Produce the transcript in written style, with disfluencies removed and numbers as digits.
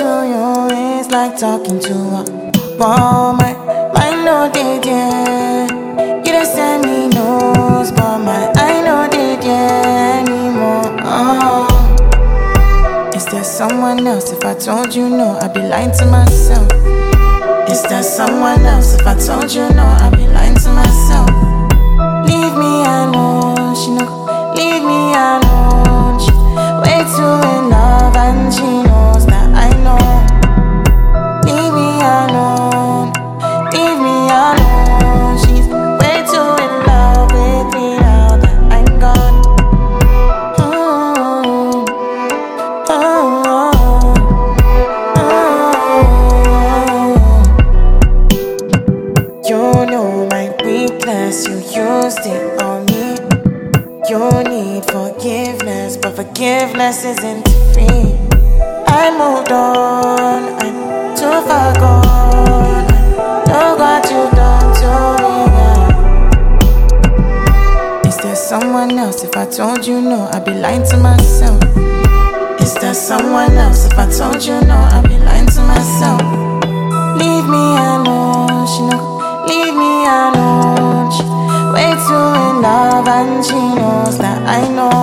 to you is like talking to a wall. My no did yeah. You don't send me nose, but my I know did yeah anymore. Is there someone else? If I told you no, I'd be lying to myself. Is there someone else? If I told you no, I'd be lying to myself. Leave me alone, she no. Leave me alone, she way too in love and she knows that I know. Leave me alone, leave me alone. She's way too in love with me now that I'm gone. Oh, oh, oh. You know my weakness, you used it on me. You need forgiveness, but forgiveness isn't free. I moved on, I'm too far gone. Look what you done to me. Is there someone else? If I told you no, I'd be lying to myself. Is there someone else? If I told you no, I'd be lying to myself. Leave me alone, she no. Leave me alone, she way too in love and she knows that I know.